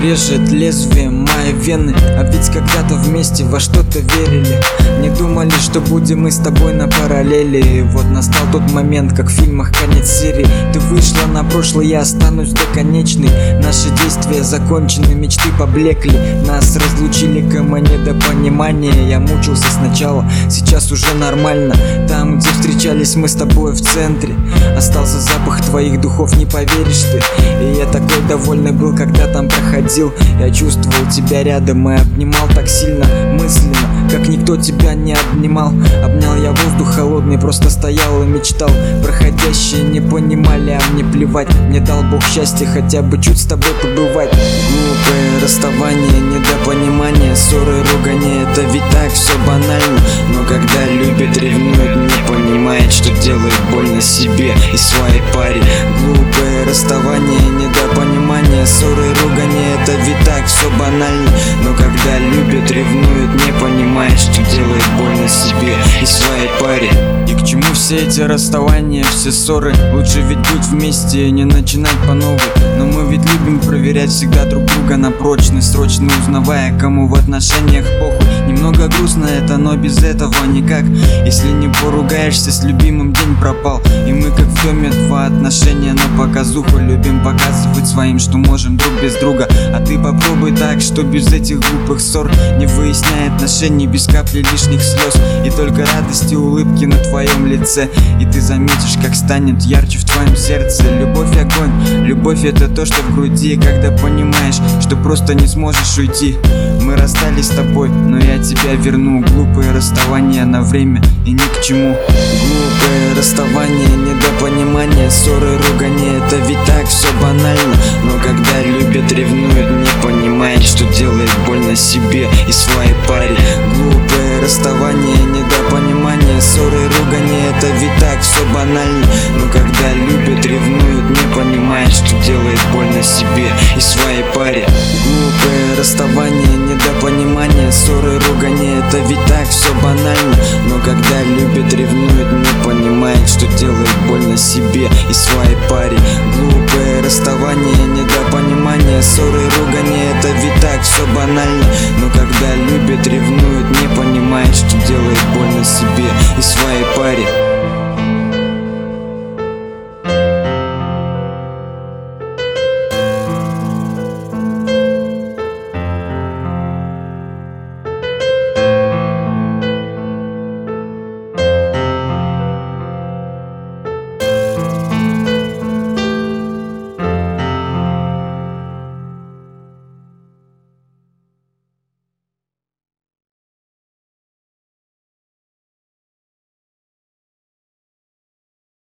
режет лезвием мои вены. А ведь когда-то вместе во что-то верили. Не думали, что будем мы с тобой на параллели. И вот настал тот момент, как в фильмах конец серии. Ты вышла на прошлое, я останусь до конечной. Наши действия закончены, мечты поблекли. Нас разлучили ко недопонимание. Я мучился сначала, сейчас уже нормально. Там, где встречались мы с тобой в центре, остался запах твоих духов, не поверишь ты. И я такой довольный был, когда там проходил. Я чувствовал тебя рядом и обнимал так сильно, мысленно, как никто тебя не обнимал. Обнял я воздух холодный, просто стоял и мечтал. Проходящие не понимали, а мне плевать. Мне дал Бог счастья хотя бы чуть с тобой побывать. Глупое расставание, недопонимание, ссоры, ругание, это ведь так все банально. Но когда любит, ревнует, не понимает, что делает больно себе и своей паре. Глупое расставание, недопонимание, ссоры, ругание, это ведь так все банально. Но когда любит, ревнует, не понимает, что делает больно себе и своей паре. И к чему все эти расставания, все ссоры? Лучше ведь быть вместе и не начинать по новой. Но мы ведь любим проверять всегда друг друга на прочность, срочно узнавая, кому в отношениях похуй. Немного грустно это, но без этого никак. Если не поругаешься с любимым, день пропал. И мы как в доме, два отношения на показуху. Любим показывать своим, что можем друг без друга. А ты попробуй так, что без этих глупых ссор, не выясняя отношений, без капли лишних слез. И только радость и улыбки на твоем лице. И ты заметишь, как станет ярче в твоем сердце. Любовь — огонь, любовь — это то, что в груди. Когда понимаешь, что просто не сможешь уйти. Мы расстались с тобой, но я тебя верну. Глупое расставание на время и ни к чему. Глупое расставание, недопонимание, ссоры, ругание, это ведь так все банально. Но когда любит, ревнует, не понимает, что делает больно себе и своей паре. Глупое расставание, недопонимание, ссоры, ругание, это ведь так все банально. Но когда любит, ревнует, не понимает, что делает больно себе и своей паре. Глупое расставание, недопонимание, ссоры, ругание, это ведь так все банально. Но когда любит, ревнует, не понимает, что делает больно себе и своей паре. Глупое расставание, недопонимание, ссоры, ругание, это ведь так все банально. Но когда любит, ревнует, не понимает, что делает больно себе